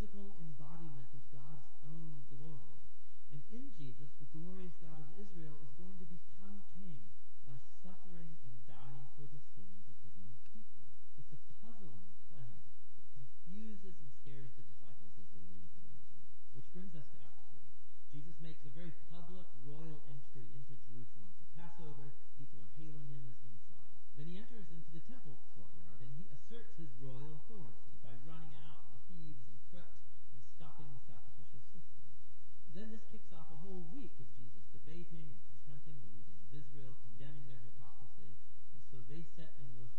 physical embodiment of God's own glory. And in Jesus, the glorious God of Israel is going to become king by suffering and dying for the sins of his own people. It's a puzzling claim that confuses and scares the disciples as they read the mountain. Which brings us to Acts 3. Jesus makes a very public royal entry into Jerusalem for Passover. People are hailing him as the Messiah. Then he enters into the temple courtyard and he asserts his royal authority by running out the thieves and crooks and stopping the sacrificial system. Then this kicks off a whole week of Jesus debating and confronting the leaders of Israel, condemning their hypocrisy, and so they set in motion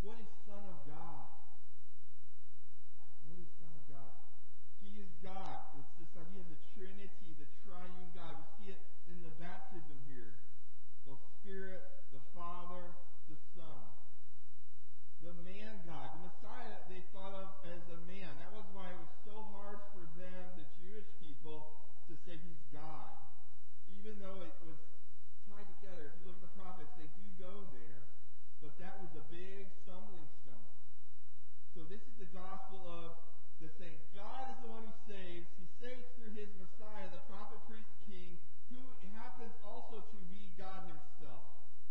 What is Son of God? What is Son of God? He is God. It's this idea of the Trinity, the triune God. We see it in the baptism here. The Spirit, the Father, the Son. The man God. The Messiah they thought of as a man. That was why it was so hard for them, the Jewish people, to say he's God. Even though it was tied together. If you look at the prophets, they do go there. But that was a big stumbling stone. So this is the gospel of the saying, God is the one who saves. He saves through his Messiah, the prophet, priest, king, who happens also to be God himself.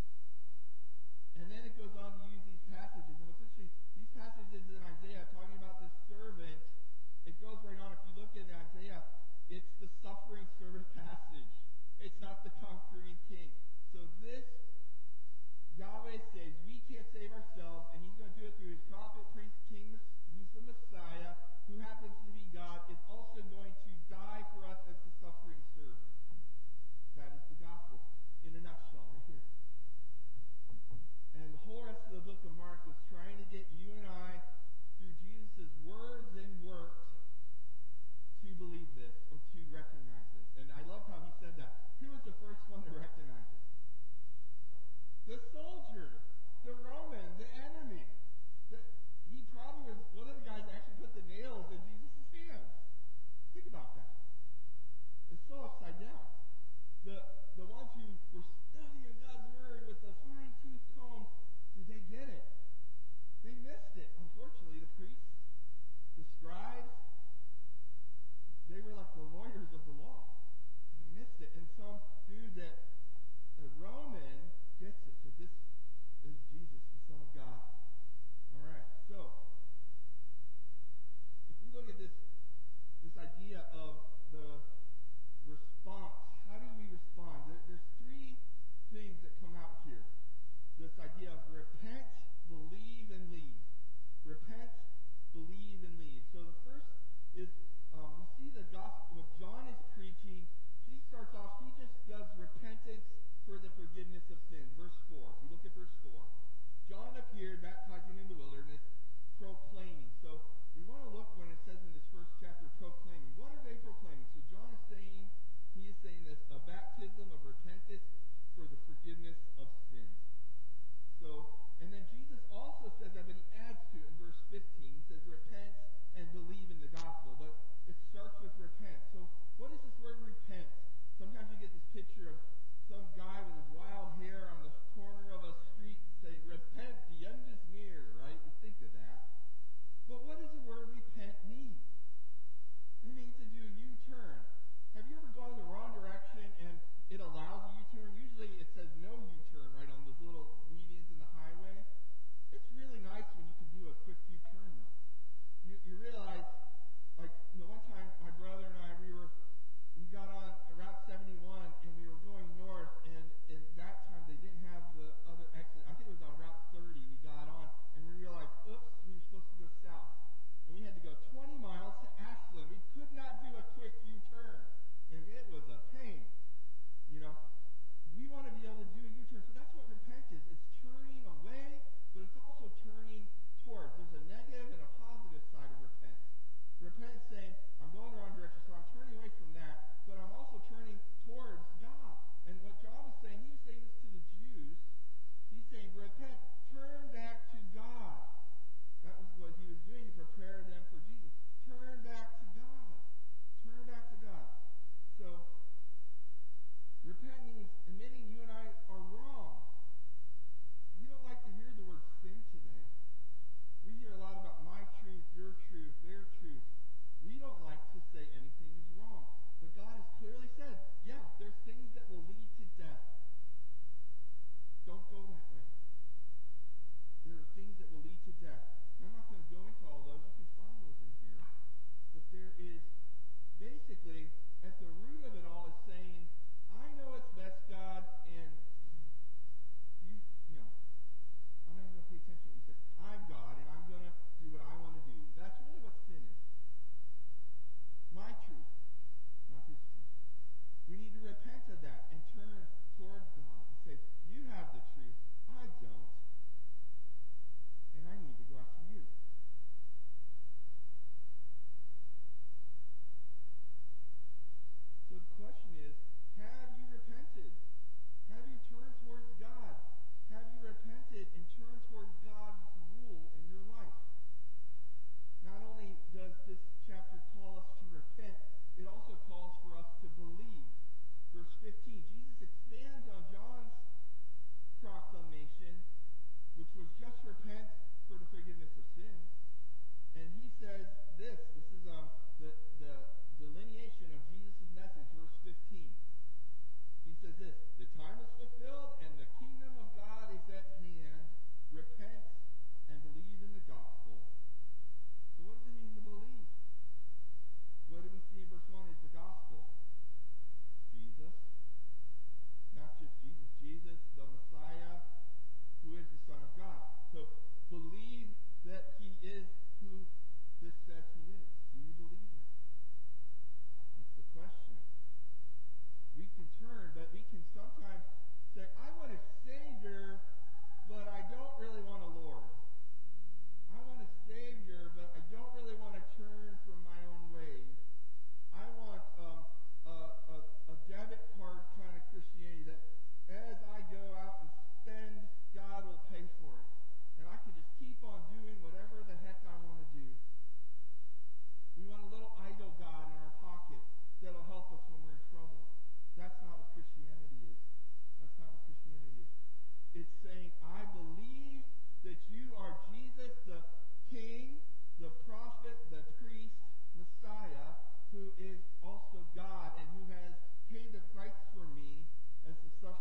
And then it goes on to use these passages. And what's interesting, these passages in Isaiah talking about the servant, it goes right on. If you look at Isaiah, it's the suffering servant passage. It's not the conquering king. So this, Yahweh says, we can't save ourselves, and he's going to do it through his prophet, priest, king, who's the Messiah, who happens to be God, is also going to die for us as the suffering servant. That is the gospel in a nutshell, right here. And the whole rest of the book of Mark is trying to get you and I, through Jesus' words and works, to believe this or to recognize this. And I love how he said that. Who was the first one to recognize it? The soldier, the Roman, the enemy. He probably was one of the guys that actually put the nails in Jesus' hands. Think about that. It's so upside down. The ones who were studying God's word with a fine-tooth comb, did they get it? They missed it. Unfortunately, the priests, the scribes, they were like the lawyers of the law. They missed it. And some dude that a Roman gets it. So this is Jesus, the Son of God. All right. So if we look at this idea of the response, how do we respond? There's three things that come out here. This idea of repent, believe, and leave. Repent, believe, and leave. So the first is we see the gospel, what John is preaching. He starts off, he just does repentance for the forgiveness of sins. Verse 4. If you look at verse 4. John appeared, baptizing in the wilderness, proclaiming. So we want to look when it says in this first chapter, proclaiming. What are they proclaiming? So John is saying, he is saying this, a baptism of repentance for the forgiveness of sin. So, and then Jesus also says that, but he adds to it in verse 15. He says, repent and believe in the gospel. But it starts with repent. So what is this word repent? Sometimes you get this picture of some guy with his wild hair on the corner of a street saying, repent, the end is near, right? You think of that. But what does the word repent mean?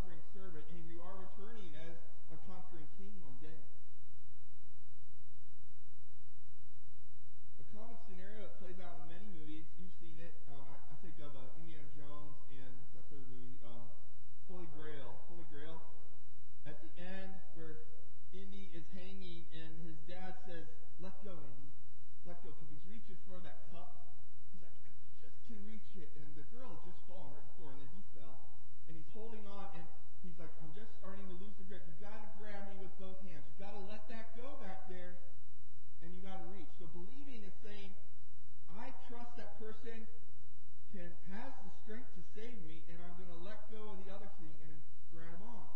suffering servant, and you are returning as a conquering king one day. A common scenario that plays out in many movies, you've seen it. I think of Indiana Jones and what's that third movie? Holy Grail. Holy Grail. At the end, where Indy is hanging, and his dad says, "Let go, Indy. Let go," because he's reaching for that cup. He's like, "I just can reach it." And the girl had just fallen right before, and then he fell. And he's holding on, and he's like, "I'm just starting to lose the grip. You got to grab me with both hands. You got to let that go back there, and you got to reach." So believing is saying, I trust that person has the strength to save me, and I'm going to let go of the other thing and grab on.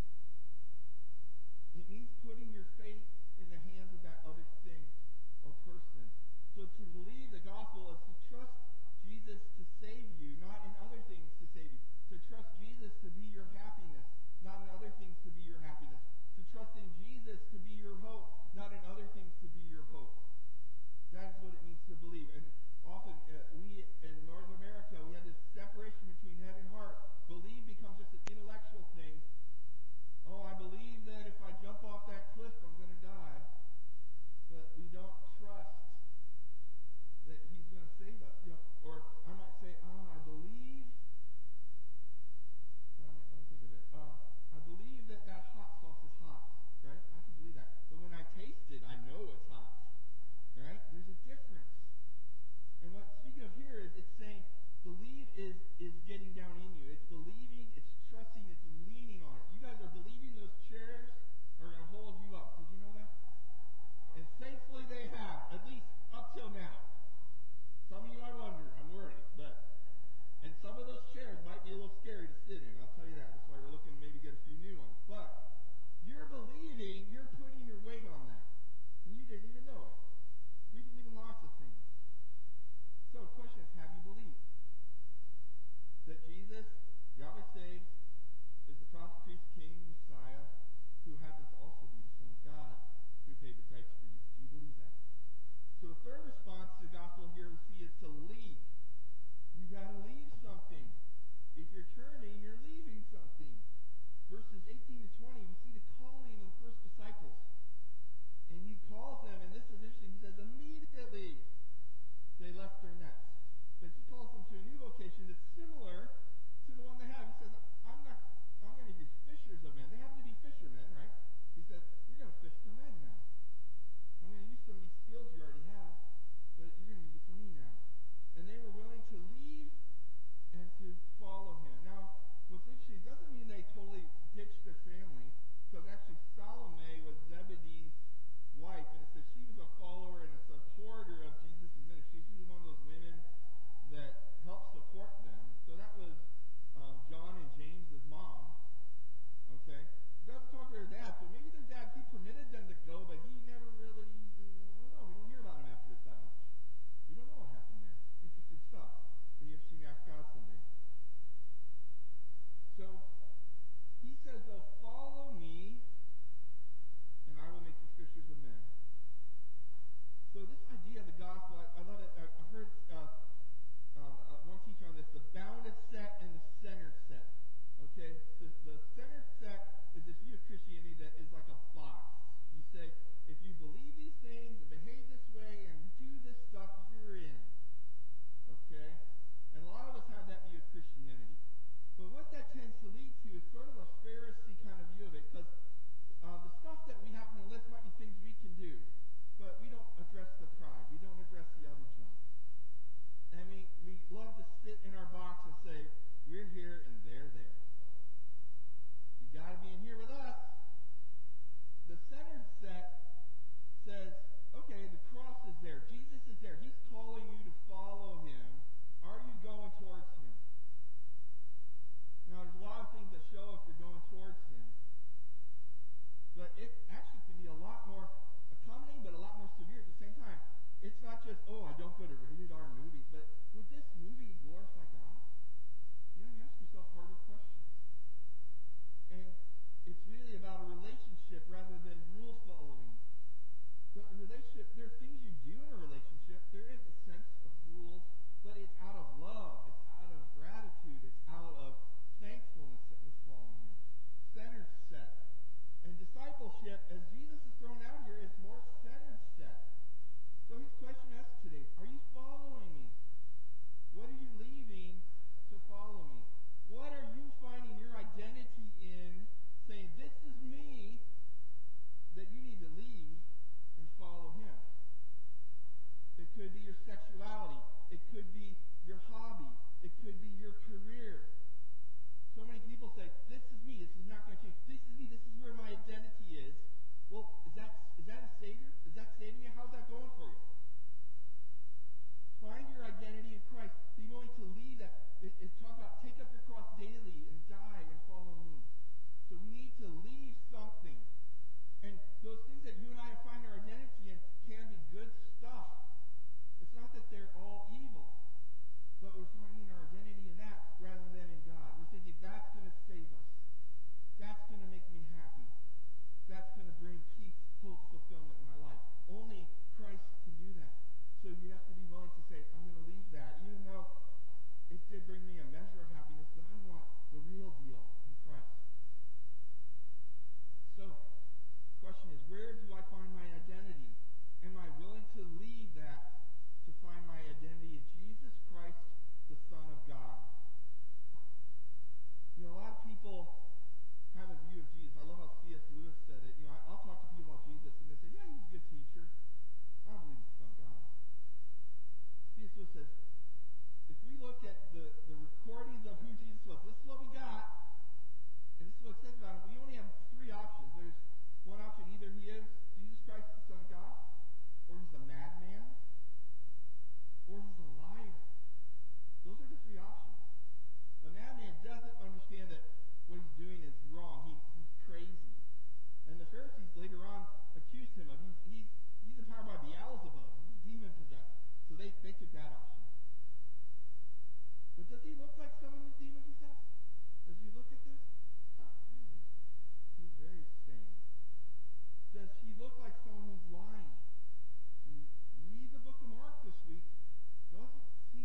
It means putting your faith in the hands of that other thing or person. So to believe the gospel is to trust Jesus to save you, not in other things to save you. To trust Jesus to be your happiness, not in other things to be your happiness. To trust in Jesus to be your hope, not in other things to be your hope. That is what it means to believe. And often we in North America, we have this separation between head and heart. Believe becomes just an intellectual thing. Oh, I believe that if I jump off that cliff, I'm going to die. But we don't trust that he's going to save us. Or I might say, I believe. Let me think of it. I believe that hot sauce is hot, right? I can believe that. But when I taste it, I know it's hot, right? There's a difference. And what speaking of here is it's saying believe is getting down in you. It's believing, it's trusting, it's leaning on it. You guys are believing those chairs are going to hold you up. Did you know that? And thankfully they have, at least up till now. Some of you I wonder, I'm worried, and some of those chairs might be a little scary to sit in, I'll tell you that. That's why we're looking to maybe get a few new ones. But you're believing, you're putting your weight on that. And you didn't even know it. We believe in lots of things. So the question is, have you believed that Jesus, Yahweh saves, is the prophet, priest, king, Messiah, who happens to also be the Son of God, who paid the price for you? Do you believe that? So the third response to the gospel here we see is to leave. You got to leave something. If you're turning, you're leaving something. Verses 18 to 20, we see the calling of the first disciples. And he calls them, and this is interesting, he says, immediately they left their nets. But he calls them to a new vocation that's similar to the one they have. He says, I'm going to use fishers of men. They happen to be fishermen, right? He says, you're going to fish for men now. I'm going to use some of these skills you already have, but you're going to use it for me now. And they were willing to leave and to follow him. Now, what's interesting, it doesn't mean they totally ditched their family, because actually Salome was Zebedee's wife, and it says she was a follower and a supporter of Jesus' ministry. She was one of those women that helped support them. So that was John and James' mom. Okay? It doesn't talk about their dad, so maybe their dad, he permitted them to go, but he never really, we don't hear about him after this that much. We don't know what happened there. Interesting stuff. Be interesting to ask God someday. So, he says, follow me, and I will make you fishers of men. So this idea of the gospel, I love it. I heard one teacher on this, the bounded set and the centered set. Okay? So the centered set is this view of Christianity that is like a box. You say, if you believe these things and behave this way and do this stuff, you're in. Okay? And a lot of us have that view of Christianity. But what that tends to lead to is sort of a Pharisee kind of view of it, because the stuff that we happen to list might be things we can do, but we don't address the pride. We don't address the other junk. And we love to sit in our box and say, we're here and they're there. You got to be in here with us. The centered set says, okay, the cross is there. Jesus is there. He's calling you to follow him. Are you going towards him? Now, there's a lot of things that show if you're going towards him. But it actually can be a lot more accommodating, but a lot more severe at the same time. It's not just, I don't go to rated R movies, but would this movie glorify God? You ask yourself harder questions. And it's really about a relationship rather than rule following. But a relationship, there are things you do in a relationship. There is a sense of rules, but it It could be your career. So many people say, this is me, this is not going to change. This is me, this is where my identity is. Well, is that a Savior? Is that saving you? How's that going for you? Find your identity in Christ. Be willing to leave that. It talks about take up your cross daily and die and follow me. So we need to leave something. And those things that you and I find our identity in can be good stuff. It's not that they're all evil. But we're finding our identity in that rather than in God. We're thinking that's going to save us. That's going to make me happy. That's going to bring peace, hope, fulfillment in my life. Only Christ can do that. So you have to be willing to say, I'm going to leave that, even though it did bring me a measure of happiness, but I want the real deal in Christ. So, the question is, where do I find my identity? Am I willing to leave that to find my identity in Jesus Christ, the Son of God? You know, a lot of people have a view of Jesus. I love how C.S. Lewis said it. You know, I'll talk to people about Jesus, and they say, yeah, he's a good teacher. I don't believe he's the Son of God. C.S. Lewis says, if we look at the recordings of who Jesus was, this is what we got, and this is what it says about him. We only have three options. There's one option, either he is Jesus Christ, the Son of God, or he's a madman, or he's a liar. Those are the three options. The madman doesn't understand that what he's doing is wrong. He's crazy. And the Pharisees later on accused him of he's empowered by Beelzebub. He's demon possessed. So they took that option. But does he look like someone who's demon possessed? As you look at this? Not really. He's very sane. Does he look like someone who's lying? You read the book of Mark this week. Doesn't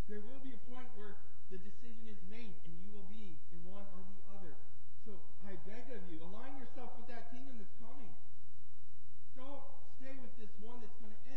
There will be a point where the decision is made and you will be in one or the other. So I beg of you, align yourself with that kingdom that's coming. Don't stay with this one that's going to